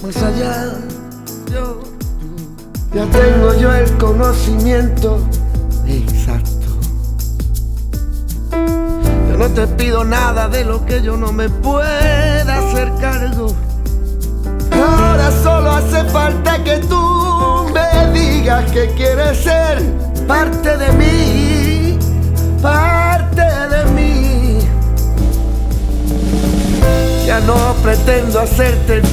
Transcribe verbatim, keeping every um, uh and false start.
Más allá, yo ya tengo yo el conocimiento exacto. Yo no te pido nada de lo que yo no me pueda hacer cargo. Ahora solo hace falta que tú me digas que quieres ser parte de mí, parte de mí. Ya no pretendo hacerte